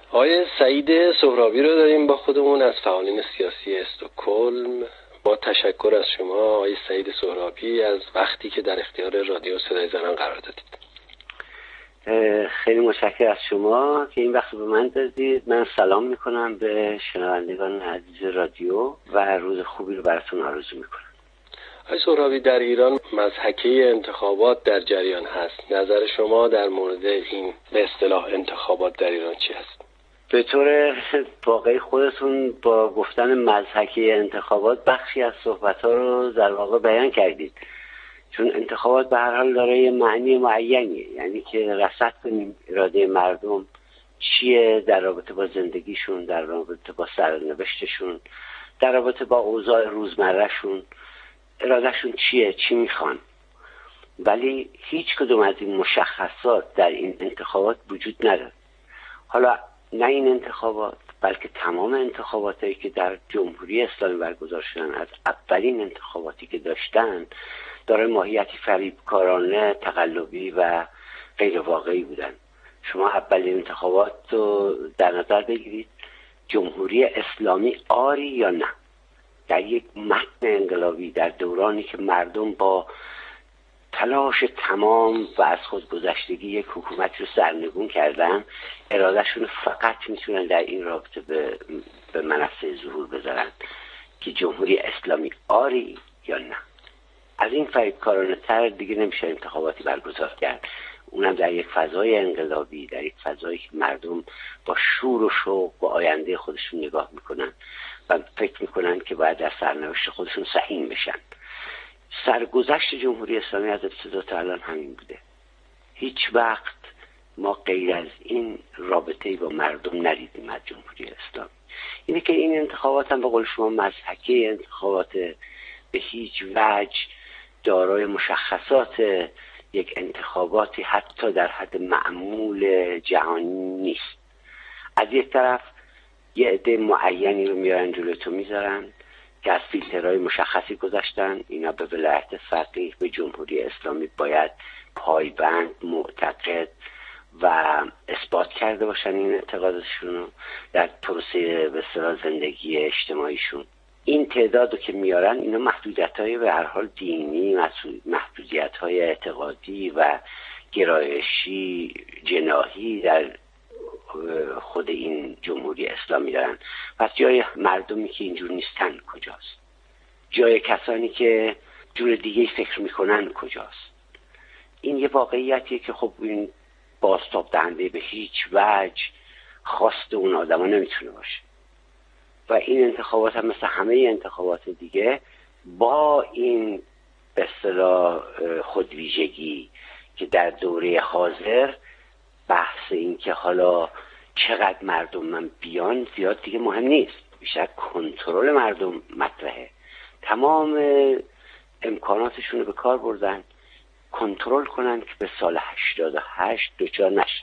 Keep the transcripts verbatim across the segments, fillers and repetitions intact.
آقای سعید سهرابی رو داریم با خودمون از فعالین سیاسی استکهلم. با تشکر از شما آقای سعید سهرابی از وقتی که در اختیار رادیو صدای زنان قرار دادید. خیلی متشکرم از شما که این وقت به من دادید. من سلام میکنم به شنوندگان عزیز رادیو و روز خوبی رو براتون آرزو میکنم. آقای سهرابی، در ایران مضحکه انتخابات در جریان هست. نظر شما در مورد این به اصطلاح انتخابات در ایران چی هست؟ به طور واقعی خودتون با گفتن مضحکه انتخابات بخشی از صحبت‌ها رو در واقع بیان کردید، چون انتخابات به هر حال داره یه معنی معینیه، یعنی که رصد کنیم اراده مردم چیه در رابطه با زندگیشون، در رابطه با سرنوشتشون، در رابطه با اوضاع روزمرهشون، ارادهشون چیه، چی میخوان. ولی هیچ کدوم از این مشخصات در این انتخابات وجود نداره. حالا نه این انتخابات، بلکه تمام انتخاباتی که در جمهوری اسلامی برگزار شدن، از اولین انتخاباتی که داشتن، داره ماهیتی فریبکارانه، تقلبی و غیر واقعی بودن. شما اولین انتخابات رو در نظر بگیرید، جمهوری اسلامی آری یا نه، در یک متن انقلابی در دورانی که مردم با تلاش تمام و از خودگذشتگی یک حکومت رو سرنگون کردن، ارادهشون فقط میتونن در این رابطه به, به منصه ظهور بذارن که جمهوری اسلامی آری یا نه. از این فریبکارانه تر دیگه نمیشه انتخاباتی برگزار کرد، اونم در یک فضای انقلابی، در یک فضایی که مردم با شور و شوق با آینده خودشون نگاه میکنن و فکر میکنن که باید در سرنوشت خودشون سهیم بشن. سرگذشت جمهوری اسلامی از ابتدا تا الان همین بوده. هیچ وقت ما غیر از این رابطه‌ای با مردم ندیدیم از جمهوری اسلامی. اینه که این انتخابات هم به قول شما مضحکه انتخابات، به هیچ وجه دارای مشخصات یک انتخاباتی حتی در حد معمول جهانی نیست. از یک طرف یه عده معینی رو میارن جلوی تو میذارن که از فیلترهای مشخصی گذاشتن، اینا به ولایت فقیه به جمهوری اسلامی باید پایبند، معتقد و اثبات کرده باشن این اعتقادشون رو در پروسه به اصطلاح زندگی اجتماعیشون. این تعدادو که میارن، اینا محدودیت‌های به هر حال دینی، محدودیت‌های اعتقادی و گرایشی جناحی در خود این جمهوری اسلامی دارن. پس جای مردمی که اینجور نیستن کجاست؟ جای کسانی که جور دیگه فکر میکنن کجاست؟ این یه واقعیتیه که خب این بازتاب دهنده به هیچ وجه خواست اون آدما نمیتونه باشه. و این انتخابات هم مثل همه انتخابات دیگه با این به اصطلاح خودویژگی که در دوره حاضر بحث این که حالا چقدر مردم من بیان زیاد دیگه مهم نیست، بیشتر کنترل مردم مطرحه. تمام امکاناتشون رو به کار بردن کنترل کنن که به سال هشتاد و هشت دچار نشن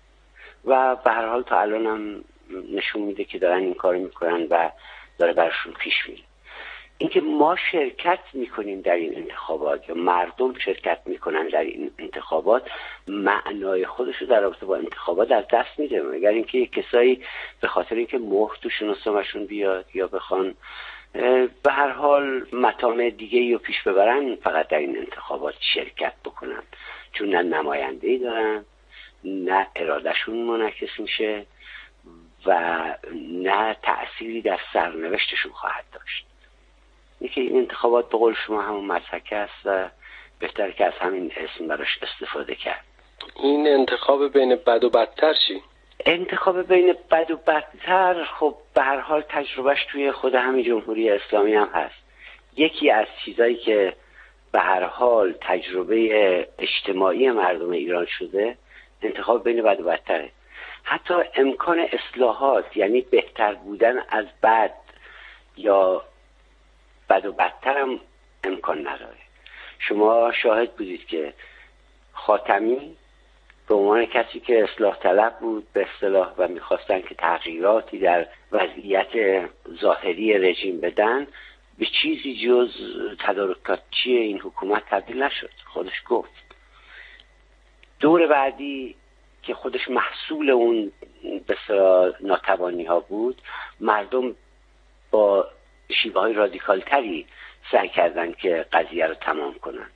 و به هر حال تا الان هم نشون میده که دارن این کار میکنن و داره برشون پیش میره. اینکه ما شرکت میکنیم در این انتخابات یا مردم شرکت میکنن در این انتخابات، معنای خودش رو در رابطه با انتخابات از دست میده. مگر اینکه یک کسایی به خاطر اینکه مهر تو شناسنامه‌شون بیاد یا بخوان به هر حال مطامع دیگه رو پیش ببرن، فقط در این انتخابات شرکت بکنن، چون نه نماینده‌ای دارن، نه ارادهشون منعکس میشه و نه تأثیری در سرنوشتشون خواهد داشت. یکی این انتخابات به قول شما همون مضحکه است و بهتر که از همین اسم براش استفاده کرد. این انتخاب بین بد و بدتر چی؟ انتخاب بین بد و بدتر خب به هر حال تجربهش توی خود همین جمهوری اسلامی هم هست. یکی از چیزایی که به هر حال تجربه اجتماعی مردم ایران شده انتخاب بین بد و بدتره. حتی امکان اصلاحات، یعنی بهتر بودن از بد یا بد و بدتر هم امکان نداره. شما شاهد بودید که خاتمی به عنوان کسی که اصلاح طلب بود به اصطلاح و میخواستن که تغییراتی در وضعیت ظاهری رژیم بدن، به چیزی جز تدارکاتچی این حکومت تبدیل نشد. خودش گفت. دور بعدی که خودش محصول اون بسیار ناتوانی ها بود، مردم با شیوه های رادیکال تری سعی کردن که قضیه رو تمام کنن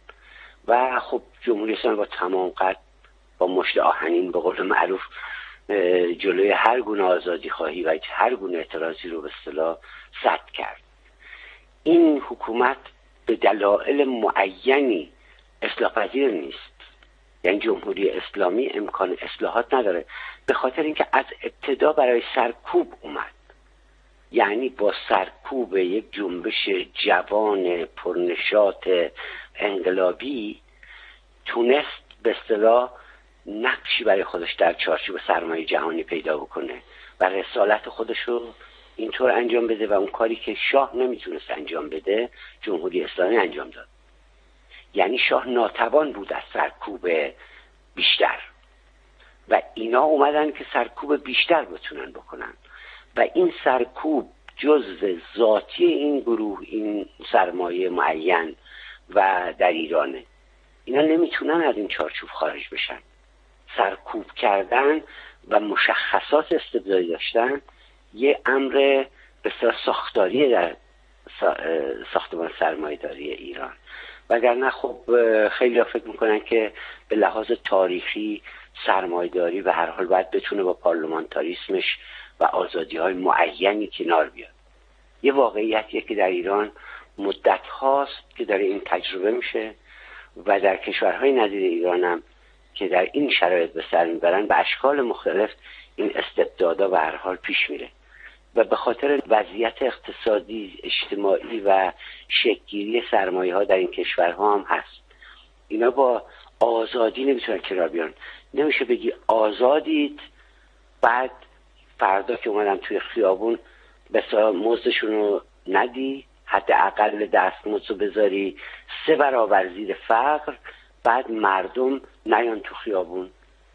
و خب جمهوری اسلامی با تمام قد با مشت آهنین به قول معروف جلوی هر گونه آزادی خواهی و هر گونه اعتراضی رو به اصطلاح سد کرد. این حکومت به دلایل معینی اصلاح پذیر نیست، یعنی جمهوری اسلامی امکان اصلاحات نداره به خاطر اینکه از ابتدا برای سرکوب اومد، یعنی با سرکوب یک جنبش جوان پرنشاط انقلابی تونست به اصطلاح نقشی برای خودش در چارچوب سرمایه جهانی پیدا بکنه و رسالت خودش رو اینطور انجام بده و اون کاری که شاه نمیتونست انجام بده جمهوری اسلامی انجام داد. یعنی شاه ناتوان بود از سرکوب بیشتر و اینا اومدن که سرکوب بیشتر بتونن بکنن و این سرکوب جزء ذاتی این گروه، این سرمایه معین و در ایرانه. اینا نمیتونن از این چارچوب خارج بشن. سرکوب کردن و مشخصات استبدادی داشتن یه امر بسیار ساختاری در ساختمان سرمایه‌داری ایران، وگرنه خب خیلی ها فکر میکنن که به لحاظ تاریخی سرمایه‌داری به هر حال باید بتونه با پارلمانتاریسمش و آزادی‌های معینی کنار بیاد. یه واقعیتیه که در ایران مدت هاست که داره این تجربه میشه و در کشورهای نظیر ایران هم که در این شرایط به سر میبرن به اشکال مختلف این استبدادها به هر حال پیش میره و به خاطر وضعیت اقتصادی، اجتماعی و شکل‌گیری سرمایه‌ها در این کشورها هم هست. اینا با آزادی نمیتونن کنار بیان. نمیشه بگی آزادید بعد فردا که اومدم توی خیابون بسا مزدشون رو ندی، حداقل دستمزد رو بذاری سه برابر زیر فقر، بعد مردم نیان تو خیابون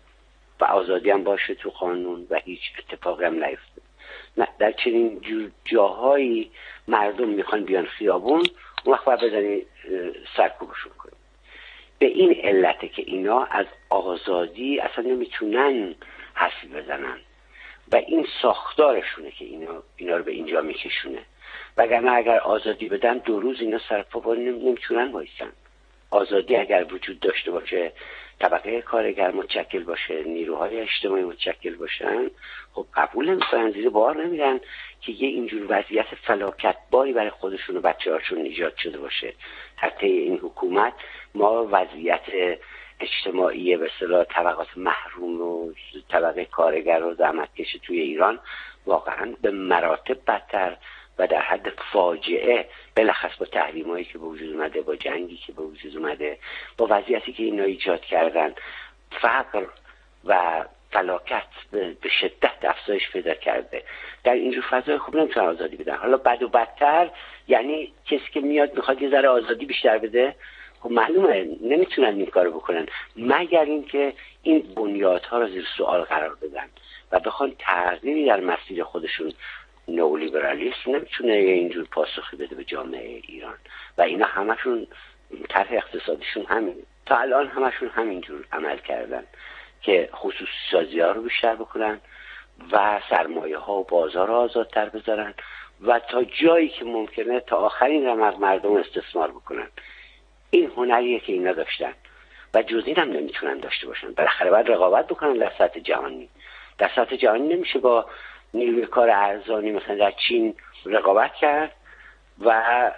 و آزادی هم باشه تو قانون و هیچ اتفاقی هم نیفته. نه، در چنین جاهایی مردم میخوان بیان خیابون، اون وقت باید بزنی سرکوبشون کنی. به این علته که اینا از آزادی اصلا نمیتونن حرفی بزنن و این ساختارشونه که اینا, اینا رو به اینجا میکشونه. وگرنه اگر آزادی بدن دو روز اینا سرپا نمیتونن بایستن. آزادی اگر وجود داشته باشه، طبقه کارگر متشکل باشه، نیروهای اجتماعی متشکل باشن، خب قبول نمیکنن، زیر بار نمیرن که یه اینجور وضعیت فلاکتباری برای خودشون و بچه‌هاشون ایجاد شده باشه. در طی این حکومت ما وضعیت اجتماعی به اصطلاح طبقات محروم و طبقه کارگر و زحمتکش توی ایران واقعا به مراتب بدتر و در حد فاجعه، بلخص با تحریمایی که به وجود اومده، با جنگی که به وجود اومده، با وضعیتی که اینا ایجاد کردن، فقر و فلاکت به شدت افزایش پیدا کرده. در اینجور فضای خوب نمیتونن آزادی بدن. حالا بد و بدتر یعنی کسی که میاد میخواد یه ذره آزادی بیشتر بده، خب معلومه نمیتونن این کارو بکنن مگر اینکه این بنیادها رو زیر سوال قرار بدن و بخوان تغییری در مسیر خودشون. نئولیبرالیسم نمیتونه اینجور پاسخی بده به جامعه ایران و اینا همشون طرح اقتصادیشون همینه. تا الان همشون همینجور عمل کردن که خصوصی سازی ها رو بیشتر بکنن و سرمایه ها و بازار رو آزادتر بذارن و تا جایی که ممکنه تا آخرین رمق مردم استثمار بکنن. این هنریه که اینا داشتن و جز این هم نمیتونن داشته باشن. بالاخره باید رقابت بکنن در سطح جهانی. در سطح جهانی نمیشه با نیروی کار ارزانی مثلا در چین رقابت کرد و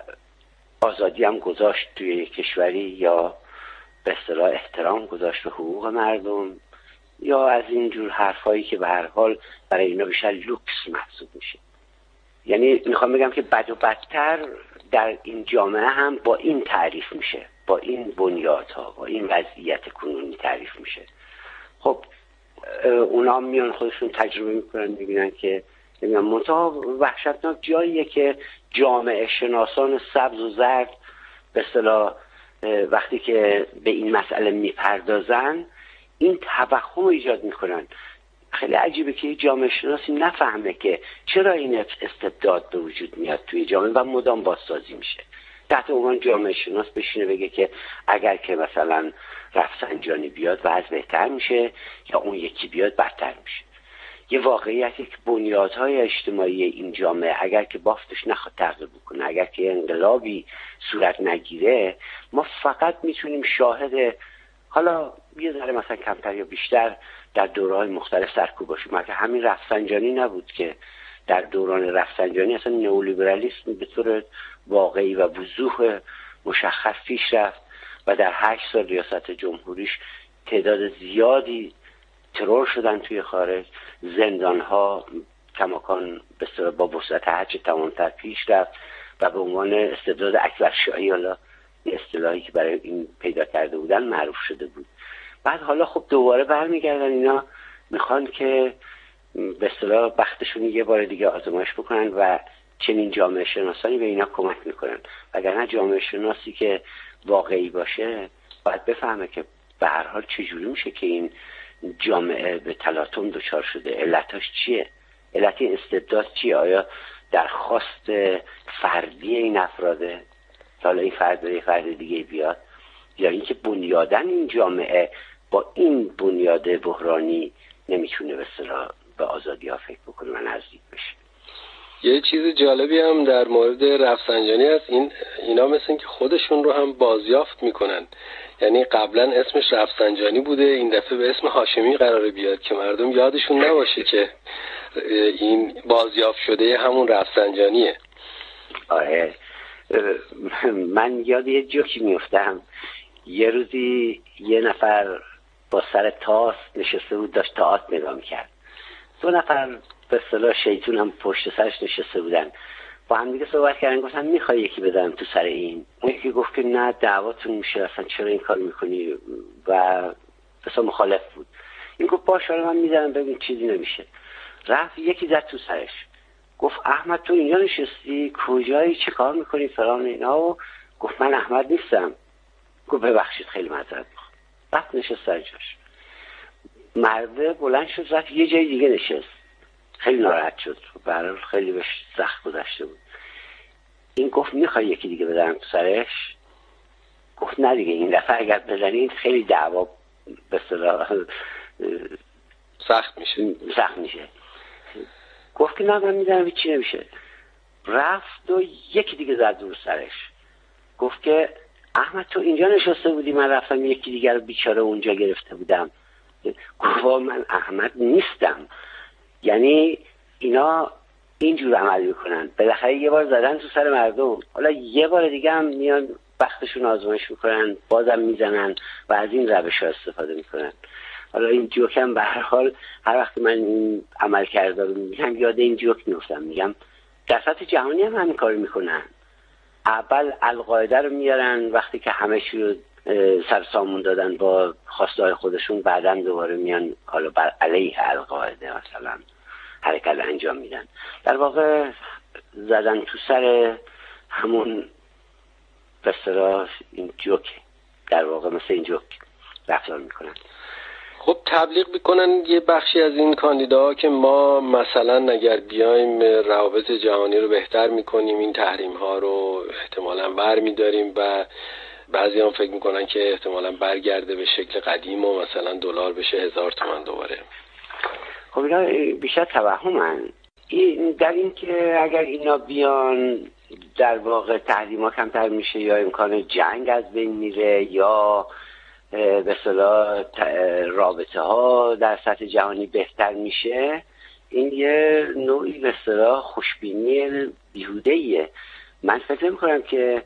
آزادی هم گذاشت توی کشوری یا به اصطلاح احترام گذاشت به حقوق مردم یا از اینجور حرفایی که به هر حال برای اینا بیشتر لوکس محسوب میشه. یعنی میخوام بگم که بد و بدتر در این جامعه هم با این تعریف میشه، با این بنیادها، با این وضعیت کنونی تعریف میشه. خب اونا میان خودشون تجربه میکنن، میبینن که نمیدونم منتها وحشتناک جاییه که جامعه شناسان سبز و زرد به اصطلاح وقتی که به این مسئله میپردازن این توهم ایجاد میکنن. خیلی عجیبه که جامعه شناسی نفهمه که چرا این استبداد به وجود میاد توی جامعه و مدام بازسازی میشه. تحت عنوان جامعه شناس بشینه بگه که اگر که مثلا رفسنجانی بیاد وضع بهتر میشه یا اون یکی بیاد بدتر میشه. یه واقعیتی که بنیادهای اجتماعی این جامعه اگر که بافتش نخواد تغییر بکنه، اگر که انقلابی صورت نگیره، ما فقط میتونیم شاهد، حالا یه ذره مثلا کمتر یا بیشتر در دوره‌های مختلف سرکوب باشیم. مثلا همین رفسنجانی نبود که در دوران رفسنجانی اصلا نئولیبرالیسم به طور واقعی و وضوح مشخص پیش رفت و در هشت سال ریاست جمهوریش تعداد زیادی ترور شدن توی خارج، زندان‌ها کماکان به با وسعت هرچه تمام‌تر پیش رفت و به عنوان استبداد اکبرشاهی، حالا اصطلاحی که برای این پیدا کرده بودن، معروف شده بود. بعد حالا خب دوباره برمیگردن اینا میخوان که به اصطلاح بختشون یه بار دیگه آزمایش بکنن و چنین جامعه شناسانی به اینا کمک میکنن. وگرنه جامعه شناسی که واقعی باشه باید بفهمه که به هر حال چجوری میشه که این جامعه به تلاطم دچار شده، علتاش چیه، علت این استبداد چیه، آیا درخواست فردی این افراده حالا این فرد به فرد دیگه بیاد، یا اینکه بنیادن این جامعه با این بنیاد بحرانی نمیتونه به اصطلاح به آزادی ها فکر بکنه و نزدیک بشه. یه چیز جالبی هم در مورد رفسنجانی هست، این اینا مثل این که خودشون رو هم بازیافت میکنن. یعنی قبلا اسمش رفسنجانی بوده، این دفعه به اسم هاشمی قراره بیاد که مردم یادشون نباشه که این بازیافت شده همون رفسنجانیه. آره، من یاد یه جوکی میفتم. یه روزی یه نفر با سر تاس نشسته بود، داشت تئاتر نگاه میکرد. دو نفر به اصطلاح شیطون هم پشت سرش نشسته بودن، با هم دیگه صحبت کردن، گفتن میخوای یکی بدم تو سر این؟ اون یکی گفت که نه دعواتون میشه، اصلا چرا این کار میکنی، و اصلا مخالف بود. این گفت باشه من میذارم ببین چیزی نمیشه. رفت یکی زد تو سرش، گفت احمد تو اینجا نشستی، کجایی، چه کار میکنی فلان اینا، و گفت من احمد نیستم. گفت ببخشید خیلی معذرت میخوام. رفت نشست سر جاش. مرده بلند شد رفت یه جای دیگه نشست، خیلی ناراحت شد، برای خیلی بهش سخت گذشته بود. این گفت میخوای یکی دیگه بدم تو سرش؟ گفت نه دیگه این دفعه اگر بزنید خیلی دعوا به اصطلاح سخت میشه سخت میشه. گفت که نه من میدونم هیچی نمیشه. رفت و یکی دیگه زد رو سرش. گفت که احمد تو اینجا نشسته بودی، من رفتم یکی دیگه رو بیچاره اونجا گرفته بودم. گفت من احمد نیستم. یعنی اینا اینجور عمل میکنن، بالاخره یه بار زدن تو سر مردم، حالا یه بار دیگه هم میان بختشون آزمایش میکنن، بازم میزنن و از این روش ها استفاده میکنن. حالا این جوک هم به هر حال هر وقت من این عمل کرده رو میگم یاد این جوک میفتم، میگم در سطح جهانی هم همین کار میکنن. اول القاعده رو میارن، وقتی که همه چی رو سرسامون دادن با خواستهای خودشون، بعداً دوباره میان حالا بر علیه القاعده مثلا حرکت انجام میدن. در واقع زدن تو سر همون به اصطلاح این جوک، در واقع مثل این جوک رفتار میکنن. خب تبلیغ میکنن یه بخشی از این کاندیداها که ما مثلا اگر بیایم روابط جهانی رو بهتر میکنیم، این تحریم ها رو احتمالاً بر میداریم، و بعضی هم فکر میکنن که احتمالاً برگرده به شکل قدیم و مثلا دلار بشه هزار تومان دوباره. خب اینا بیشتر توهمن. این در این که اگر اینا بیان در واقع تحریم ها کمتر میشه، یا امکان جنگ از بین میره، یا به اصطلاح رابطه ها در سطح جهانی بهتر میشه، این یه نوعی به اصطلاح خوشبینی بیهوده‌ایه. من فکر میکنم که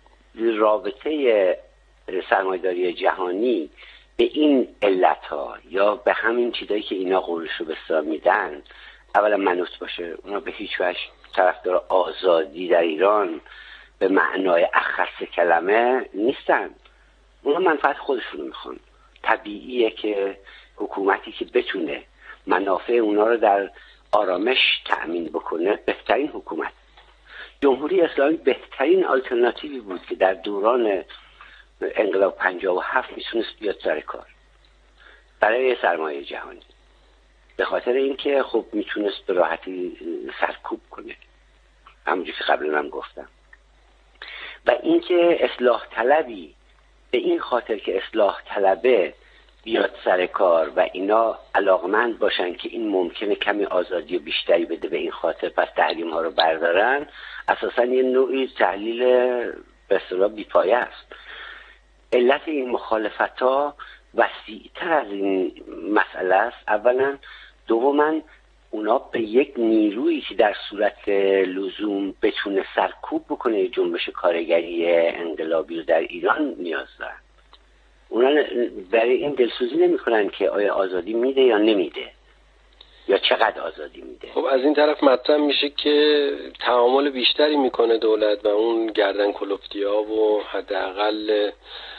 رابطه سرمایه‌داری جهانی به این علت ها یا به همین چیزایی که اینا قولش رو به اصطلاح میدن اولا منوط باشه. اونا به هیچ وجه طرفدار آزادی در ایران به معنای اخص کلمه نیستن. اونا منفعت خودشونو میخوان. طبیعیه که حکومتی که بتونه منافع اونا رو در آرامش تأمین بکنه بهترین حکومت. جمهوری اسلامی بهترین آلترناتیوی بود که در دوران انقلاب پنجاه و هفت میتونست بیاد سر کار برای سرمایه جهانی، به خاطر اینکه خب میتونست به راحتی سرکوب کنه، همونجوری که قبلا هم گفتم. و اینکه اصلاح طلبی به این خاطر که اصلاح طلبه بیاد سر کار و اینا علاقمند باشن که این ممکنه کمی آزادی بیشتری بده به این خاطر پس تحریم ها رو بردارن، اساسا یه نوعی تحلیل به اصطلاح بی‌پایه است. علت این مخالفت ها وسیع‌تر از این مسئله است اولا. دوما اونا به یک نیرویی که در صورت لزوم بتونه سرکوب بکنه جنبش کارگری انقلابی رو در ایران نیاز دارن. اونا برای این دلسوزی نمی کنن که آیا آزادی میده یا نمیده یا چقدر آزادی میده. خب از این طرف مطرح میشه که تعامل بیشتری میکنه دولت و اون گردن کلفتی ها و حداقل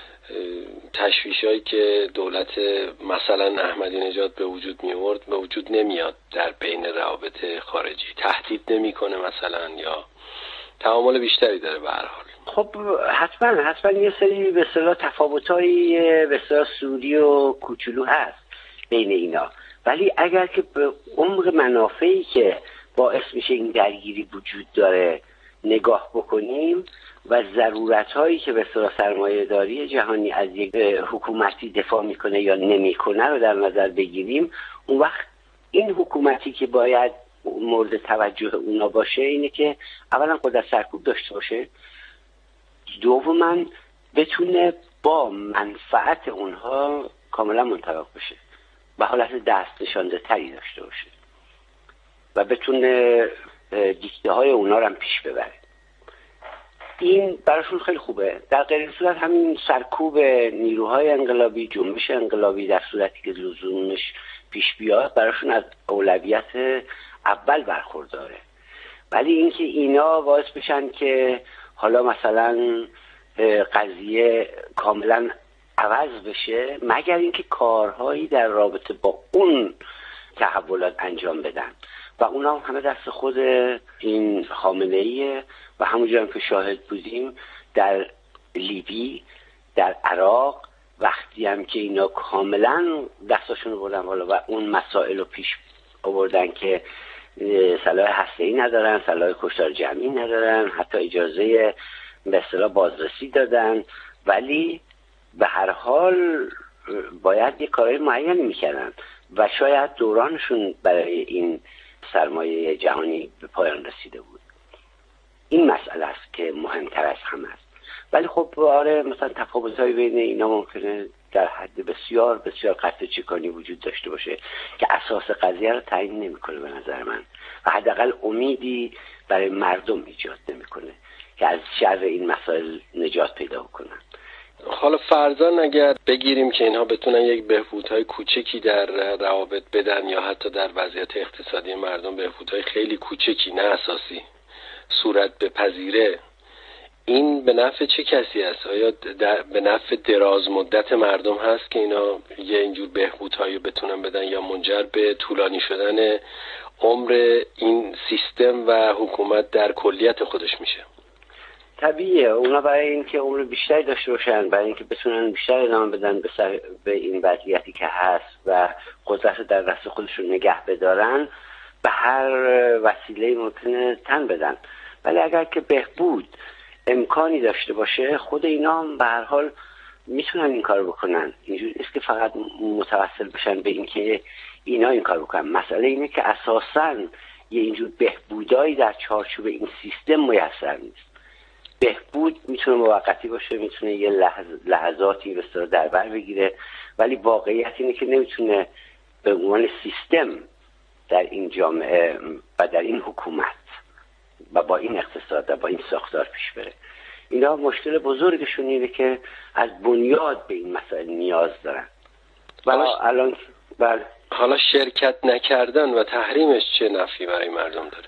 تشویشایی که دولت مثلا احمدی نژاد به وجود میورد به وجود نمیاد در بین روابط خارجی، تهدید نمیکنه مثلا یا تعامل بیشتری داره به هر حال. خب حتما حتما یه سری به اصطلاح تفاوت‌های به اصطلاح سودی و کوچولو هست بین اینا، ولی اگر که به عمق منافعی که باعث میشه این درگیری وجود داره نگاه بکنیم و ضرورت‌هایی که به اصطلاح سرمایه‌داری جهانی از یک حکومتی دفاع میکنه یا نمیکنه رو در نظر بگیریم، اون وقت این حکومتی که باید مورد توجه اونا باشه اینه که اولا قدرت سرکوب داشته باشه، دوما بتونه با منفعت اونها کاملا منطبق بشه و حالت دست نشانده تری داشته باشه و بتونه دیکته های اونا رو هم پیش ببره. این براشون خیلی خوبه. در غیر صورت همین سرکوب نیروهای انقلابی، جنبش انقلابی در صورتی که لزومش پیش بیاد براشون از اولویت اول برخورداره. ولی اینکه اینا باعث بشن که حالا مثلا قضیه کاملا عوض بشه مگر اینکه کارهایی در رابطه با اون تحولات انجام بدن و اونا هم همه دست خود این خامنه‌ایه و همونجور که شاهد بودیم در لیبی، در عراق، وقتی هم که اینا کاملا دستاشون رو بردن بالا و اون مسائل رو پیش آوردن که سلاح هسته‌ای ندارن، سلاح کشتار جمعی ندارن، حتی اجازه به اصطلاح بازرسی دادن، ولی به هر حال باید یک کارهای معینی میکردن و شاید دورانشون برای این سرمایه جهانی به پایان رسیده بود. این مسئله است که مهمتر از همه است. ولی خب آره مثلا تفاوت‌های بین اینا ممکنه در حد بسیار بسیار قطع چکانی وجود داشته باشه که اساس قضیه رو تعیین نمی‌کنه به نظر من و حداقل امیدی برای مردم ایجاد نمی‌کنه که از شر این مسائل نجات پیدا کنن. حالا فرضاً اگر بگیریم که اینها بتونن یک بهبودهای کوچکی در روابط بدن یا حتی در وضعیت اقتصادی مردم بهبودهای خیلی کوچکی نه اساسی صورت بپذیره، این به نفع چه کسی است؟ آیا به نفع دراز مدت مردم هست که اینا یه اینجور بهبودهایی بتونن بدن یا منجر به طولانی شدن عمر این سیستم و حکومت در کلیت خودش میشه؟ طبیعیه اونا برای اینکه عمر بیشتری داشته باشن، برای اینکه بتونن بیشتر ادامه بدن به, سر به این وضعیتی که هست و قدرت در دست خودشون نگه بدارن، به هر وسیله ممکنه تن بدن. ولی اگر که بهبود امکانی داشته باشه خود اینا هم به هر حال میتونن این کار بکنن. اینجوری نیست که فقط متوسل بشن به اینکه اینا این کار بکنن. مسئله اینه که اساساً یه اینجور بهبودایی در چارچوب این سیستم میسر نیست. بهبود میتونه موقتی باشه، میتونه یه لحظ لحظاتی به اصطلاح در بر بگیره، ولی واقعیت اینه که نمیتونه به عنوان سیستم در این جامعه و در این حکومت و با این اقتصاد و با این ساختار پیش بره. اینا مشکل بزرگشون اینه که از بنیاد به این مسائل نیاز دارن. حالا الان بله حالا شرکت نکردن و تحریمش چه نفعی برای مردم داره؟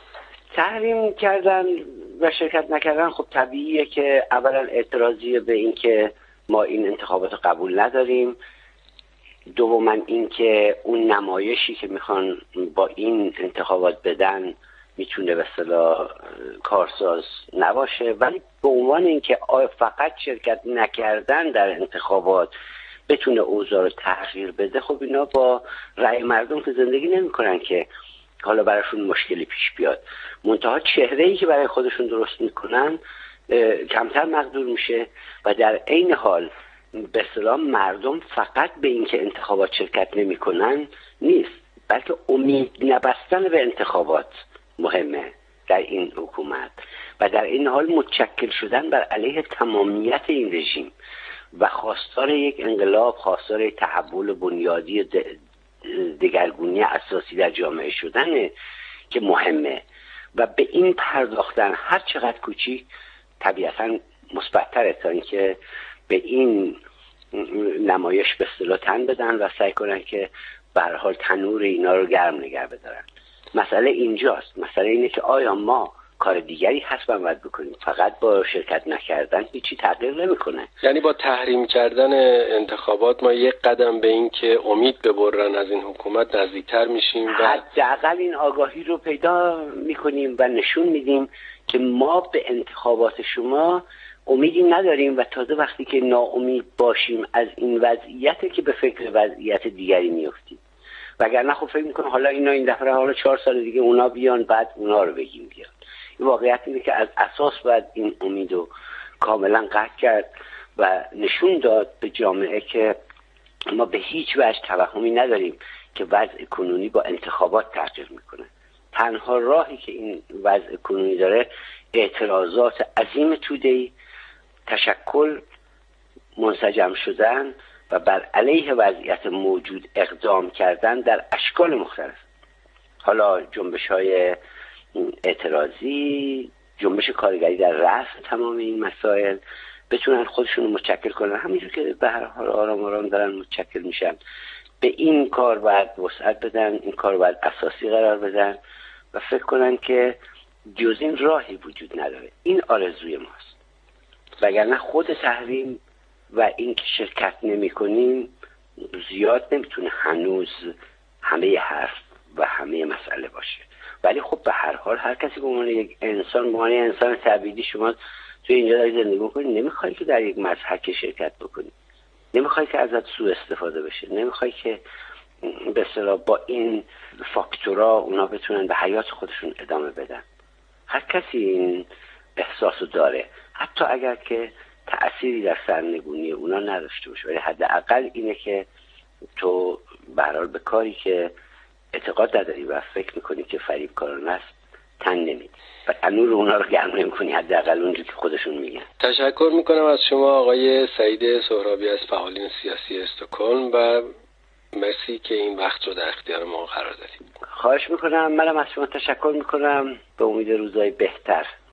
تحریم کردن و شرکت نکردن خب طبیعیه که اولا اعتراضی به این که ما این انتخابات قبول نداریم، دوما این که اون نمایشی که میخوان با این انتخابات بدن میتونه به اصطلاح کارساز نباشه، ولی به عنوان اینکه فقط شرکت نکردن در انتخابات بتونه اوضاع رو تغییر بده، خب اینا با رأی مردم که زندگی نمیکنن که حالا براشون مشکلی پیش بیاد. منتها چهره‌ای که برای خودشون درست میکنن کمتر مقدور میشه و در عین حال به اصطلاح مردم فقط به اینکه انتخابات شرکت نمیکنن نیست، بلکه امید نبستن به انتخابات مهمه در این حکومت و در این حال متشکل شدن بر علیه تمامیت این رژیم و خواستار یک انقلاب، خواستار یک تحول بنیادی دگرگونی اساسی در جامعه شدنه که مهمه و به این پرداختن هر چقدر کوچیک طبیعتاً مثبت‌تره تا اینکه به این نمایش به اصطلاح تن بدن و سعی کنن که به هر حال تنور اینا رو گرم نگه بدارن. مسئله اینجاست، مسئله اینه که آیا ما کار دیگری هست باید بکنیم؟ فقط با شرکت نکردن هیچی تغییر نمیکنه. یعنی با تحریم کردن انتخابات ما یک قدم به این که امید ببرن از این حکومت نزدیکتر میشیم و حداقل این آگاهی رو پیدا میکنیم و نشون میدیم که ما به انتخابات شما امیدی نداریم و تازه وقتی که ناامید باشیم از این وضعیت که به فکر وضعیت دیگری میافتیم. وگرنه خب فکر میکنم حالا اینا این دفعه حالا چهار سال دیگه اونا بیان بعد اونا رو بگیم بیان. این واقعیت اینه که از اساس باید این امیدو کاملا قطع کرد و نشون داد به جامعه که ما به هیچ وجه توهمی نداریم که وضع کنونی با انتخابات تغییر میکنه. تنها راهی که این وضع کنونی داره اعتراضات عظیم توده‌ای، تشکل، منسجم شدن و بر علیه وضعیت موجود اقدام کردن در اشکال مختلف. حالا جنبش‌های اعتراضی، جنبش کارگری در رفع تمام این مسائل بتونن خودشون رو متشکل کنن، همینجور که به هر حال آرام آرام دارن متشکل میشن. به این کار باید وسعت بدن، این کار باید اساسی قرار بدن و فکر کنن که جز این راهی وجود نداره. این آرزوی ماست، وگرنه خود تحریم و این که شرکت نمی کنیم زیاد نمیتونه هنوز همه حرف و همه مسئله باشه. ولی خب به هر حال هر کسی به عنوان یک انسان، به عنوان انسان طبیعی، شما تو اینجا داری زندگی می‌کنی، نمیخوای که در یک مضحک شرکت بکنی، نمیخوای که ازت سوء استفاده بشه، نمیخوای که به اصطلاح با این فاکتورها اونا بتونن به حیات خودشون ادامه بدن. هر کسی این احساسو داره، حتی اگر که تأثیری در سرنگونی اونا نداشته باشه، ولی حداقل اینه که تو به هر حال به کاری که اعتقاد نداری و فکر میکنی که فریب کارانه است تن نمیدی و تنور اونا رو گرم نمیکنی، حداقل اونجوری که خودشون میگن. تشکر میکنم از شما آقای سعید سهرابی از فعالین سیاسی استکهلم و مرسی که این وقت رو در اختیار ما قرار دادید. خواهش میکنم. منم از شما تشکر میکنم. به امید روزهای بهتر.